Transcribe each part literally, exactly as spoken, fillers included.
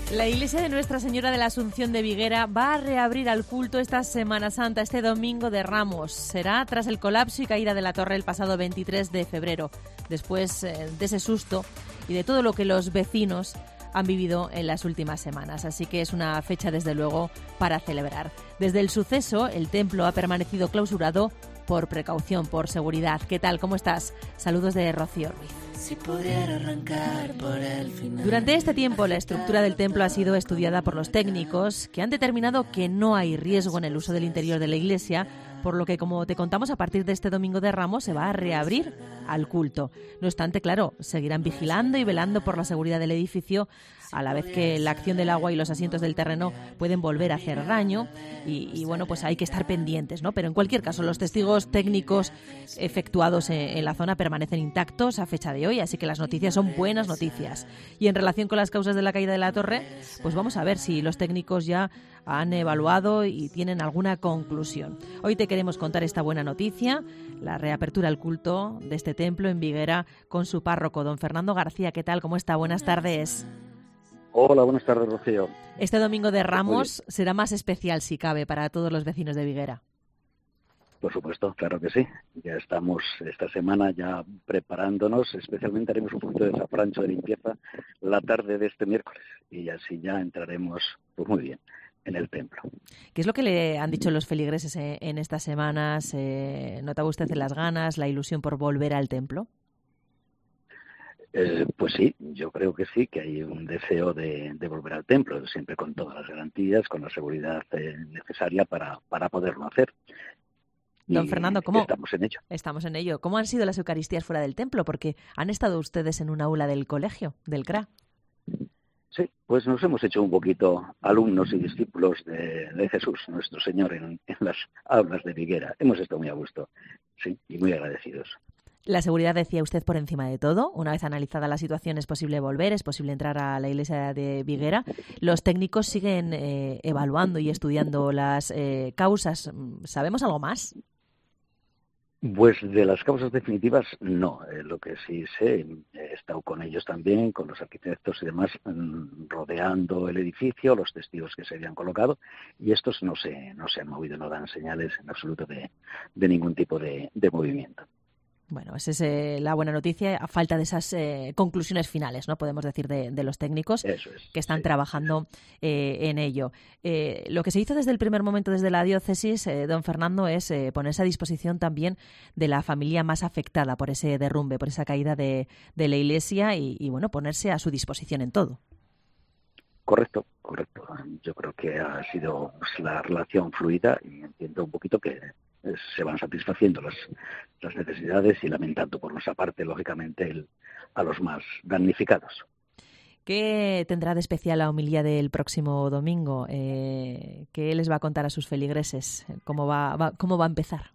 La iglesia de Nuestra Señora de la Asunción de Viguera va a reabrir al culto esta Semana Santa, este Domingo de Ramos. Será tras el colapso y caída de la torre el pasado veintitrés de febrero, después eh, de ese susto y de todo lo que los vecinos han vivido en las últimas semanas. Así que es una fecha, desde luego, para celebrar. Desde el suceso, el templo ha permanecido clausurado por precaución, por seguridad. ¿Qué tal? ¿Cómo estás? Saludos de Rocío Ruiz. Si pudiera arrancar por el final. Durante este tiempo, la estructura del templo ha sido estudiada por los técnicos, que han determinado que no hay riesgo en el uso del interior de la iglesia, por lo que, como te contamos, a partir de este Domingo de Ramos se va a reabrir al culto. No obstante, claro, seguirán vigilando y velando por la seguridad del edificio, a la vez que la acción del agua y los asientos del terreno pueden volver a hacer daño y, y bueno, pues hay que estar pendientes, ¿no? Pero en cualquier caso, los testigos técnicos efectuados en, en la zona permanecen intactos a fecha de hoy, así que las noticias son buenas noticias. Y en relación con las causas de la caída de la torre, pues vamos a ver si los técnicos ya han evaluado y tienen alguna conclusión. Hoy te queremos contar esta buena noticia, la reapertura al culto de este templo en Viguera con su párroco, don Fernando García. ¿Qué tal? ¿Cómo está? Buenas tardes. Hola, buenas tardes, Rocío. Este Domingo de Ramos será más especial, si cabe, para todos los vecinos de Viguera. Por supuesto, claro que sí. Ya estamos esta semana ya preparándonos. Especialmente haremos un poquito de zafrancho de limpieza la tarde de este miércoles. Y así ya entraremos, pues muy bien, en el templo. ¿Qué es lo que le han dicho los feligreses en estas semanas? Eh, ¿Notaba usted las ganas, la ilusión por volver al templo? Eh, pues sí, yo creo que sí, que hay un deseo de, de volver al templo, siempre con todas las garantías, con la seguridad eh, necesaria para, para poderlo hacer. Don Y Fernando, ¿cómo? Estamos en ello. Estamos en ello. ¿Cómo han sido las Eucaristías fuera del templo? Porque han estado ustedes en un aula del colegio, del C R A. Sí, pues nos hemos hecho un poquito alumnos y discípulos de, de Jesús, nuestro Señor, en, en las aulas de Viguera. Hemos estado muy a gusto, sí, y muy agradecidos. La seguridad, decía usted, por encima de todo. Una vez analizada la situación, es posible volver, es posible entrar a la iglesia de Viguera. Los técnicos siguen eh, evaluando y estudiando las eh, causas. ¿Sabemos algo más? Pues de las causas definitivas, no. Eh, lo que sí sé, he estado con ellos también, con los arquitectos y demás, mmm, rodeando el edificio, los testigos que se habían colocado, y estos no se, no se han movido, no dan señales en absoluto de, de ningún tipo de, de movimiento. Bueno, esa es eh, la buena noticia, a falta de esas eh, conclusiones finales, ¿no? Podemos decir, de, de los técnicos Eso es, que están sí, trabajando eh, en ello. Eh, lo que se hizo desde el primer momento desde la diócesis, eh, don Fernando, es eh, ponerse a disposición también de la familia más afectada por ese derrumbe, por esa caída de, de la iglesia y, y, bueno, ponerse a su disposición en todo. Correcto, correcto. Yo creo que ha sido pues, la relación fluida y entiendo un poquito que se van satisfaciendo las, las necesidades y lamentando por nuestra parte, lógicamente, el, a los más damnificados. ¿Qué tendrá de especial la homilía del próximo domingo? Eh, ¿Qué les va a contar a sus feligreses? ¿Cómo va, va, cómo va a empezar?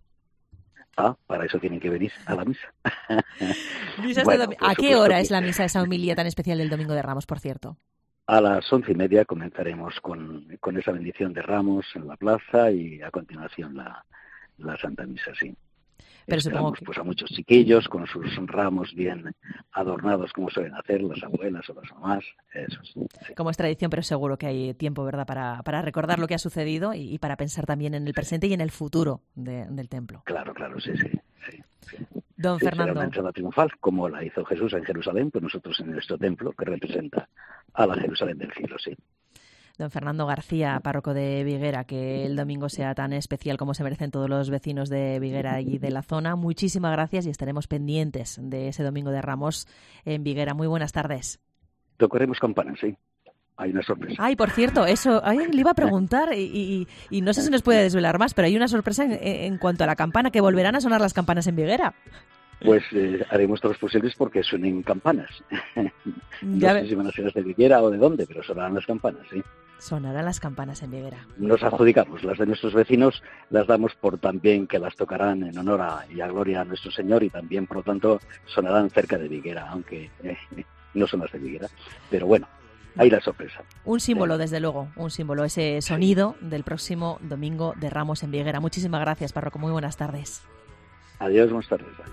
Ah, para eso tienen que venir a la misa. Misas Bueno, de domi- ¿A qué hora es la misa, esa homilía tan especial del Domingo de Ramos, por cierto? A las once y media comenzaremos con, con esa bendición de Ramos en la plaza y a continuación la, la Santa Misa, sí. Pero Esperamos supongo que... pues a muchos chiquillos con sus ramos bien adornados como suelen hacer las abuelas o las mamás, eso sí. Como es tradición, pero seguro que hay tiempo, ¿verdad?, para, para recordar lo que ha sucedido y, y para pensar también en el presente y en el futuro de, del templo. Claro, claro, sí, sí. sí, sí. Don sí, Fernando. Será una entrada triunfal, como la hizo Jesús en Jerusalén, pues nosotros en nuestro templo, que representa a la Jerusalén del cielo, sí. Don Fernando García, párroco de Viguera, que el domingo sea tan especial como se merecen todos los vecinos de Viguera y de la zona. Muchísimas gracias y estaremos pendientes de ese Domingo de Ramos en Viguera. Muy buenas tardes. Tocaremos campanas, sí. Hay una sorpresa. Ay, por cierto, eso ay, le iba a preguntar y, y, y no sé si nos puede desvelar más, pero hay una sorpresa en, en cuanto a la campana, que volverán a sonar las campanas en Viguera. Pues eh, haremos todos los posibles porque suenen campanas. No Ya sé ve... si van a ser de Viguera o de dónde, pero sonarán las campanas, sí. Sonarán las campanas en Viguera. Nos adjudicamos, las de nuestros vecinos las damos por también que las tocarán en honor a, y a gloria a nuestro Señor y también, por lo tanto, sonarán cerca de Viguera, aunque eh, no son las de Viguera. Pero bueno, ahí la sorpresa. Un símbolo, desde luego, un símbolo, ese sonido del próximo Domingo de Ramos en Viguera. Muchísimas gracias, párroco. Muy buenas tardes. Adiós, buenas tardes.